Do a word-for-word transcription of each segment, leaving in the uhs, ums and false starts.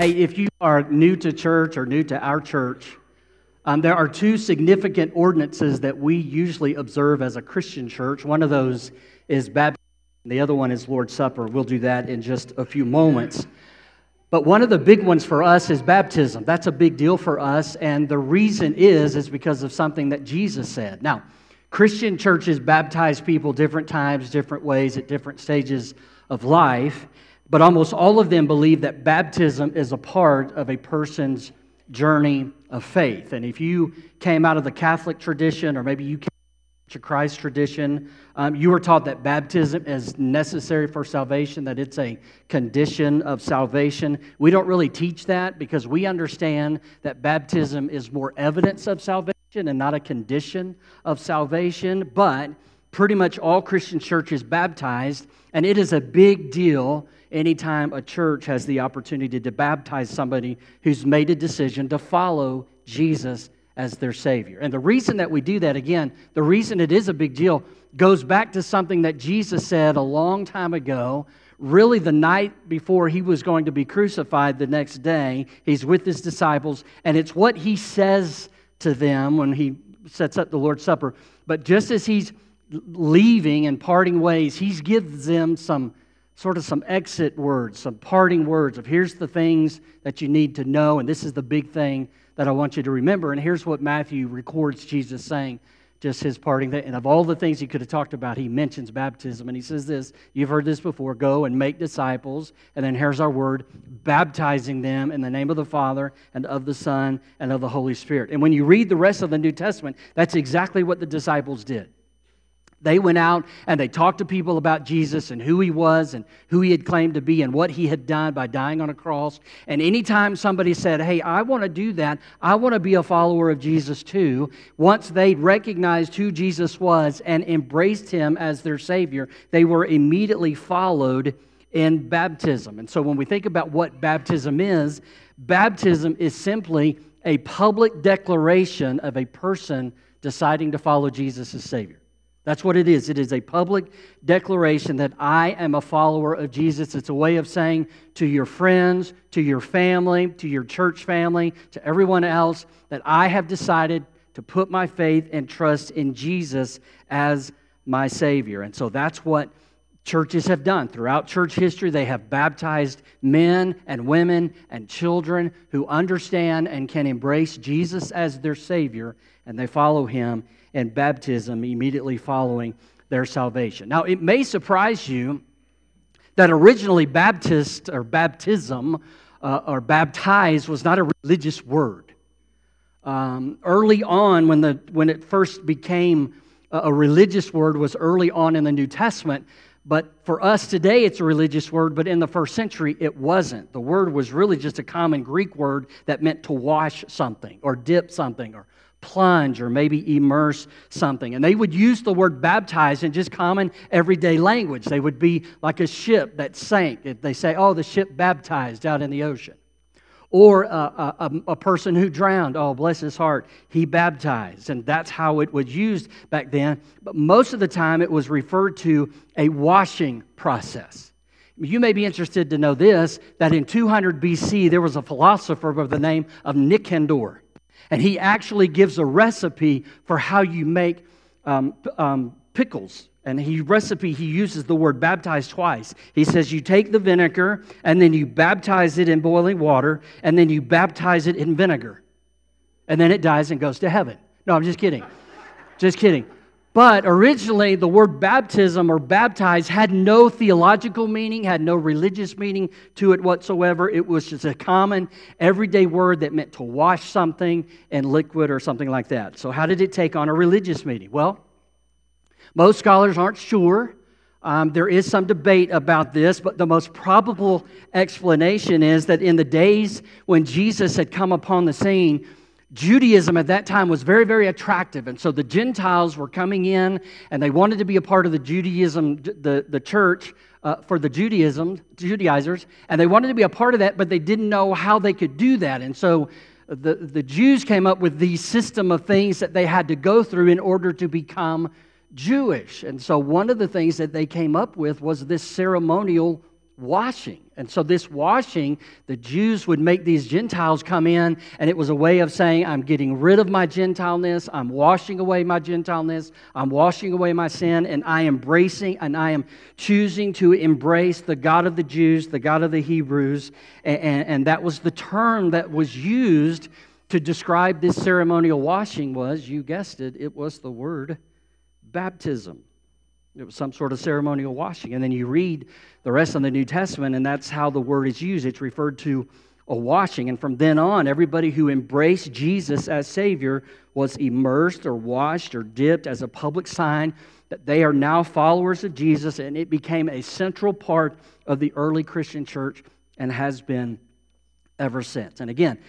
Hey, if you are new to church or new to our church, um, there are two significant ordinances that we usually observe as a Christian church. One of those is baptism, and the other one is Lord's Supper. We'll do that in just a few moments. But one of the big ones for us is baptism. That's a big deal for us, and the reason is, is because of something that Jesus said. Now, Christian churches baptize people different times, different ways, at different stages of life, but almost all of them believe that baptism is a part of a person's journey of faith. And if you came out of the Catholic tradition, or maybe you came to Christ tradition, um, you were taught that baptism is necessary for salvation, that it's a condition of salvation. We don't really teach that because we understand that baptism is more evidence of salvation and not a condition of salvation. But pretty much all Christian churches baptized, and it is a big deal anytime a church has the opportunity to baptize somebody who's made a decision to follow Jesus as their Savior. And the reason that we do that, again, the reason it is a big deal goes back to something that Jesus said a long time ago, really the night before He was going to be crucified the next day. He's with His disciples, and it's what He says to them when He sets up the Lord's Supper. But just as He's leaving and parting ways, He gives them some sort of some exit words, some parting words of here's the things that you need to know, and this is the big thing that I want you to remember. And here's what Matthew records Jesus saying, just His parting thing. And of all the things He could have talked about, He mentions baptism, and He says this, you've heard this before, go and make disciples, and then here's our word, baptizing them in the name of the Father and of the Son and of the Holy Spirit. And when you read the rest of the New Testament, that's exactly what the disciples did. They went out and they talked to people about Jesus and who He was and who He had claimed to be and what He had done by dying on a cross. And anytime somebody said, hey, I want to do that, I want to be a follower of Jesus too, once they recognized who Jesus was and embraced Him as their Savior, they were immediately followed in baptism. And so when we think about what baptism is, baptism is simply a public declaration of a person deciding to follow Jesus as Savior. That's what it is. It is a public declaration that I am a follower of Jesus. It's a way of saying to your friends, to your family, to your church family, to everyone else, that I have decided to put my faith and trust in Jesus as my Savior. And so that's what churches have done. Throughout church history, they have baptized men and women and children who understand and can embrace Jesus as their Savior, and they follow Him in baptism immediately following their salvation. Now, it may surprise you that originally Baptist or baptism uh, or baptize was not a religious word. Um, early on, when the when it first became a, a religious word, was early on in the New Testament. But for us today, it's a religious word, but in the first century, it wasn't. The word was really just a common Greek word that meant to wash something or dip something or plunge or maybe immerse something. And they would use the word baptize in just common everyday language. They would be like a ship that sank. They say, oh, the ship baptized out in the ocean. Or a, a, a person who drowned, oh, bless his heart, he baptized. And that's how it was used back then. But most of the time it was referred to a washing process. You may be interested to know this, that in two hundred B C there was a philosopher by the name of Nicanor. And he actually gives a recipe for how you make um, um, pickles. And he recipe, he uses the word baptize twice. He says you take the vinegar and then you baptize it in boiling water and then you baptize it in vinegar. And then it dies and goes to heaven. No, I'm just kidding. Just kidding. But originally the word baptism or baptize had no theological meaning, had no religious meaning to it whatsoever. It was just a common everyday word that meant to wash something in liquid or something like that. So how did it take on a religious meaning? Well, most scholars aren't sure. Um, there is some debate about this, but the most probable explanation is that in the days when Jesus had come upon the scene, Judaism at that time was very, very attractive. And so the Gentiles were coming in and they wanted to be a part of the Judaism, the, the church uh, for the Judaism, Judaizers. And they wanted to be a part of that, but they didn't know how they could do that. And so the, the Jews came up with the system of things that they had to go through in order to become Jewish. And so one of the things that they came up with was this ceremonial washing. And so this washing, the Jews would make these Gentiles come in, and it was a way of saying, I'm getting rid of my Gentileness, I'm washing away my Gentileness, I'm washing away my sin, and I am embracing, and I am choosing to embrace the God of the Jews, the God of the Hebrews, and, and, and that was the term that was used to describe this ceremonial washing was, you guessed it, it was the word baptism. It was some sort of ceremonial washing. And then you read the rest of the New Testament, and that's how the word is used. It's referred to a washing. And from then on, everybody who embraced Jesus as Savior was immersed or washed or dipped as a public sign that they are now followers of Jesus, and it became a central part of the early Christian church and has been ever since. And again,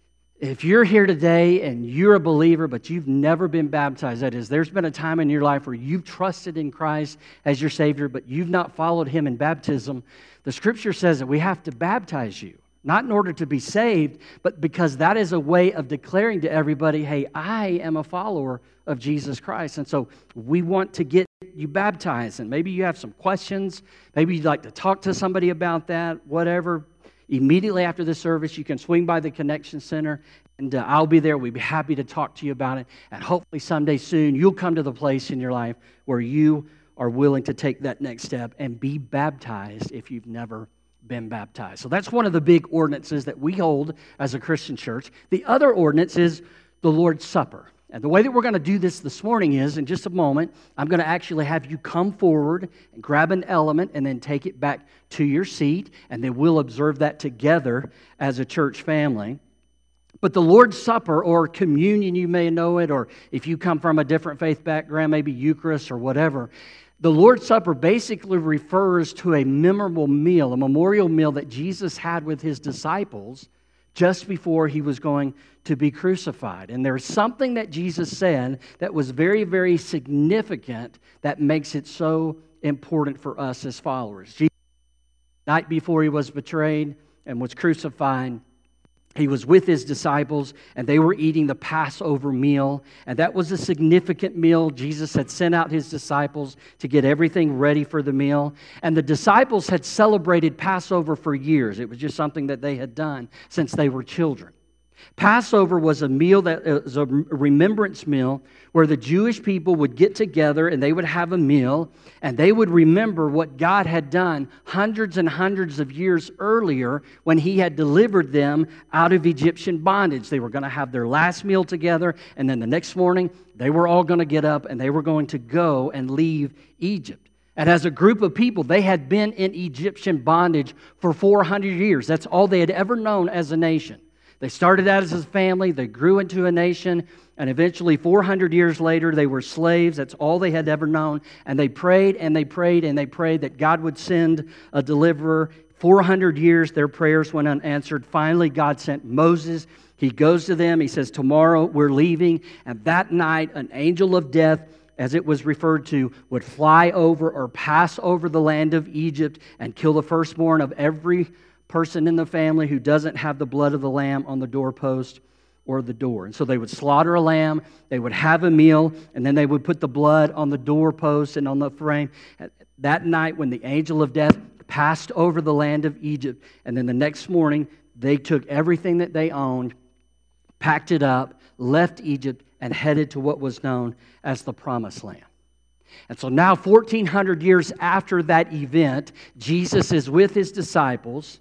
if you're here today and you're a believer, but you've never been baptized, that is, there's been a time in your life where you've trusted in Christ as your Savior, but you've not followed Him in baptism, the Scripture says that we have to baptize you, not in order to be saved, but because that is a way of declaring to everybody, hey, I am a follower of Jesus Christ. And so we want to get you baptized, and maybe you have some questions, maybe you'd like to talk to somebody about that, whatever. Immediately after the service, you can swing by the Connection Center, and uh, I'll be there. We'd be happy to talk to you about it. And hopefully someday soon, you'll come to the place in your life where you are willing to take that next step and be baptized if you've never been baptized. So that's one of the big ordinances that we hold as a Christian church. The other ordinance is the Lord's Supper. And the way that we're going to do this this morning is, in just a moment, I'm going to actually have you come forward and grab an element and then take it back to your seat, and then we'll observe that together as a church family. But the Lord's Supper, or communion, you may know it, or if you come from a different faith background, maybe Eucharist or whatever, the Lord's Supper basically refers to a memorable meal, a memorial meal that Jesus had with His disciples just before He was going to be crucified. And there's something that Jesus said that was very, very significant that makes it so important for us as followers. Jesus, the night before He was betrayed and was crucified, He was with His disciples, and they were eating the Passover meal. And that was a significant meal. Jesus had sent out His disciples to get everything ready for the meal. And the disciples had celebrated Passover for years. It was just something that they had done since they were children. Passover was a meal that was a remembrance meal where the Jewish people would get together and they would have a meal, and they would remember what God had done hundreds and hundreds of years earlier when He had delivered them out of Egyptian bondage. They were going to have their last meal together, and then the next morning they were all going to get up and they were going to go and leave Egypt. And as a group of people, they had been in Egyptian bondage for four hundred years. That's all they had ever known as a nation. They started out as a family, they grew into a nation, and eventually four hundred years later, they were slaves. That's all they had ever known. And they prayed and they prayed and they prayed that God would send a deliverer. four hundred years, their prayers went unanswered. Finally, God sent Moses. He goes to them. He says, tomorrow we're leaving. And that night, an angel of death, as it was referred to, would fly over or pass over the land of Egypt and kill the firstborn of every person in the family who doesn't have the blood of the lamb on the doorpost or the door. And so they would slaughter a lamb, they would have a meal, and then they would put the blood on the doorpost and on the frame. That night when the angel of death passed over the land of Egypt, and then the next morning they took everything that they owned, packed it up, left Egypt, and headed to what was known as the Promised Land. And so now, fourteen hundred years after that event, Jesus is with His disciples.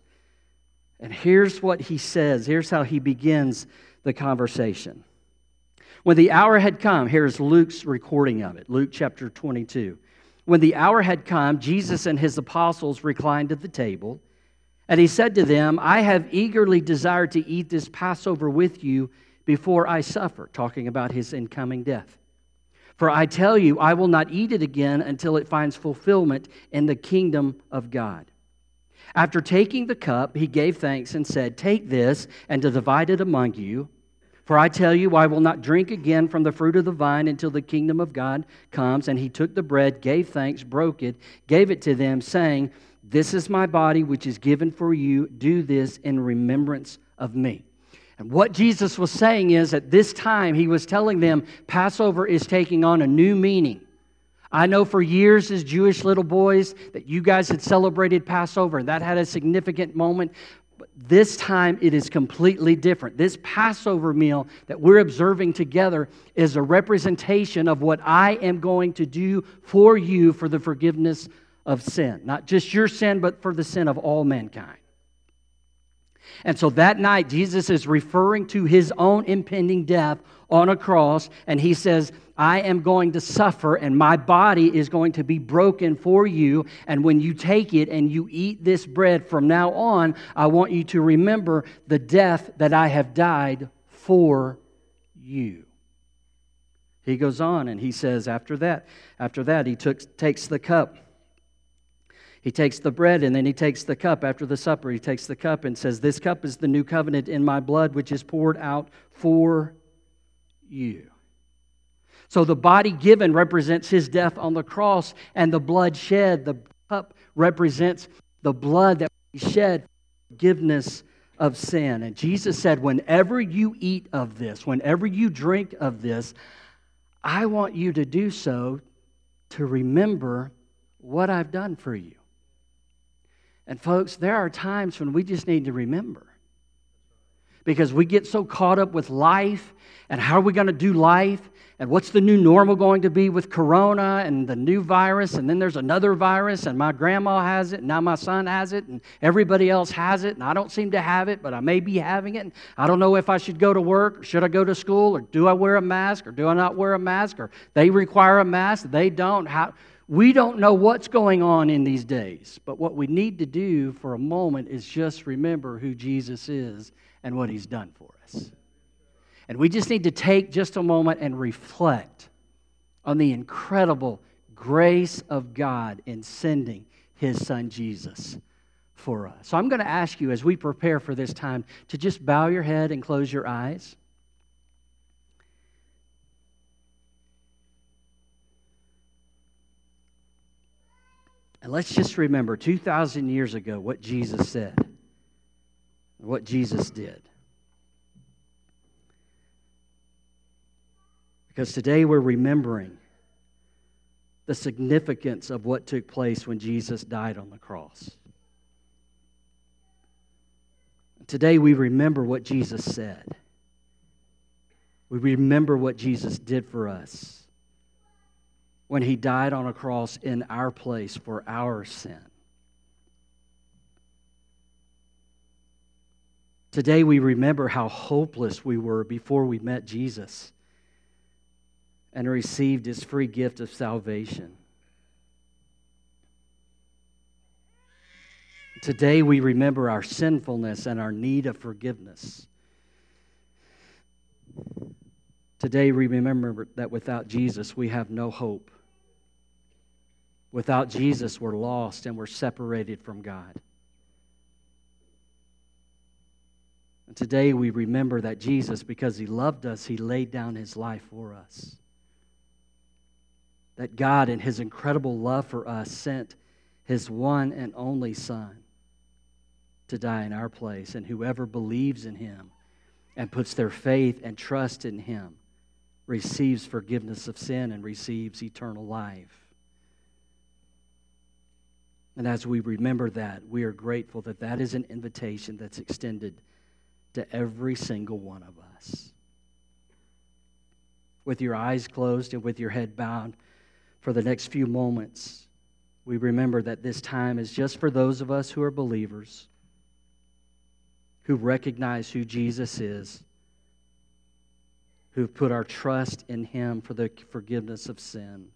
And here's what He says. Here's how He begins the conversation. When the hour had come, here's Luke's recording of it, Luke chapter twenty-two. When the hour had come, Jesus and His apostles reclined at the table, and He said to them, I have eagerly desired to eat this Passover with you before I suffer, talking about His incoming death. For I tell you, I will not eat it again until it finds fulfillment in the kingdom of God. After taking the cup, He gave thanks and said, take this and to divide it among you. For I tell you, I will not drink again from the fruit of the vine until the kingdom of God comes. And He took the bread, gave thanks, broke it, gave it to them, saying, this is my body which is given for you. Do this in remembrance of me. And what Jesus was saying is, at this time, He was telling them Passover is taking on a new meaning, I know for years as Jewish little boys that you guys had celebrated Passover, and that had a significant moment. But this time it is completely different. This Passover meal that we're observing together is a representation of what I am going to do for you for the forgiveness of sin. Not just your sin, but for the sin of all mankind. And so that night, Jesus is referring to his own impending death on a cross, and he says, I am going to suffer, and my body is going to be broken for you, and when you take it and you eat this bread from now on, I want you to remember the death that I have died for you. He goes on, and he says after that, after that, he took, takes the cup. He takes the bread and then he takes the cup after the supper. He takes the cup and says, this cup is the new covenant in my blood, which is poured out for you. So the body given represents his death on the cross, and the blood shed, the cup represents the blood that we shed for forgiveness of sin. And Jesus said, whenever you eat of this, whenever you drink of this, I want you to do so to remember what I've done for you. And folks, there are times when we just need to remember. Because we get so caught up with life and how are we going to do life and what's the new normal going to be with corona and the new virus, and then there's another virus and my grandma has it and now my son has it and everybody else has it and I don't seem to have it, but I may be having it. And I don't know if I should go to work or should I go to school or do I wear a mask or do I not wear a mask, or they require a mask, they don't. How... We don't know what's going on in these days, but what we need to do for a moment is just remember who Jesus is and what he's done for us. And we just need to take just a moment and reflect on the incredible grace of God in sending his son Jesus for us. So I'm going to ask you as we prepare for this time to just bow your head and close your eyes. And let's just remember two thousand years ago what Jesus said, what Jesus did. Because today we're remembering the significance of what took place when Jesus died on the cross. Today we remember what Jesus said. We remember what Jesus did for us when he died on a cross in our place for our sin. Today we remember how hopeless we were before we met Jesus and received his free gift of salvation. Today we remember our sinfulness and our need of forgiveness. Today we remember that without Jesus we have no hope. Without Jesus we're lost and we're separated from God. And today we remember that Jesus, because he loved us, he laid down his life for us. That God, in his incredible love for us, sent his one and only Son to die in our place. And whoever believes in him and puts their faith and trust in him receives forgiveness of sin and receives eternal life. And as we remember that, we are grateful that that is an invitation that's extended to every single one of us. With your eyes closed and with your head bowed for the next few moments, we remember that this time is just for those of us who are believers, who recognize who Jesus is, who've put our trust in him for the forgiveness of sin.